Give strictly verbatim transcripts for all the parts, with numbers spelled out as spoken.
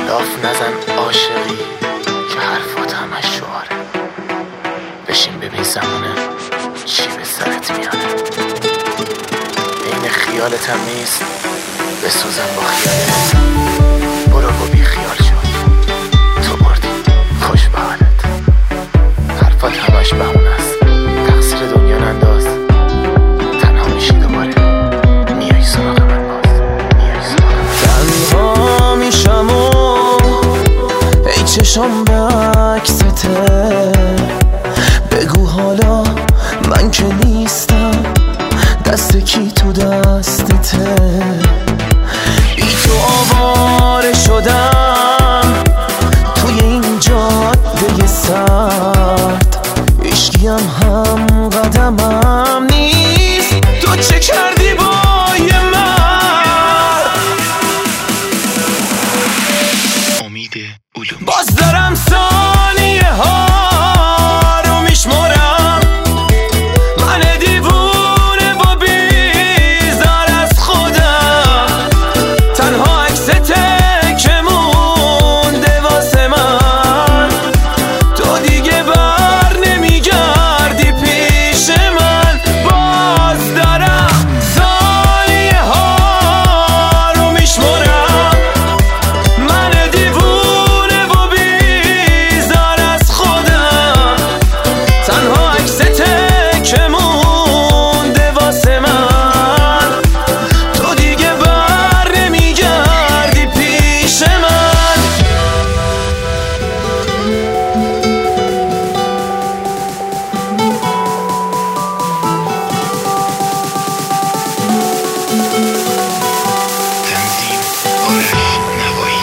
لاف نزن عاشقی که حرفات همش شعاره. بشین ببین زمونه چی به سرت میاره. این خیالت هم نیست بسوزم با خیالت. برو و بی خیال شو، تو بردی خوش به حالت. حرفات همش بهونه است، تقصیر دنیا ننداز. تنها میشی دوباره میای سراغ من باز، میای سراغ من. تنها میشم و ای چشم به عکسته. بگو حالا من که نیستم، دست کی تو دستته. بی تو آواره شدم توی این جاده سرد. عشقیم هم قدمم نیست، تو چه کردی با یه مرد؟ امید علومی. باز دارم ثانیه ها رو میشمارم، من دیوونه و بیزار از خودم. تنها عکسته که مونده واسه من، تو دیگه بر نمیگردی پیش من. باز دارم ثانیه ها رو میشمارم، من دیوونه و بیزار از خودم. تنها عکسته که مونده واسه من، تو دیگه بر نمیگردی پیش من. تنظیم آرش نوایی.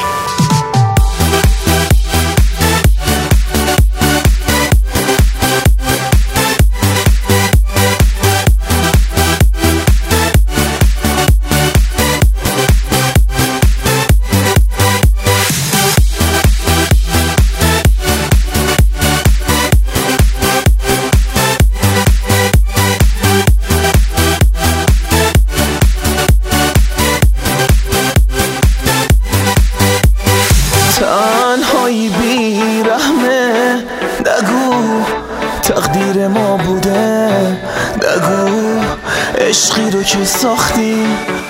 تنهایی بی رحمه، نگو تقدیر ما بوده. نگو عشقی رو که ساختیم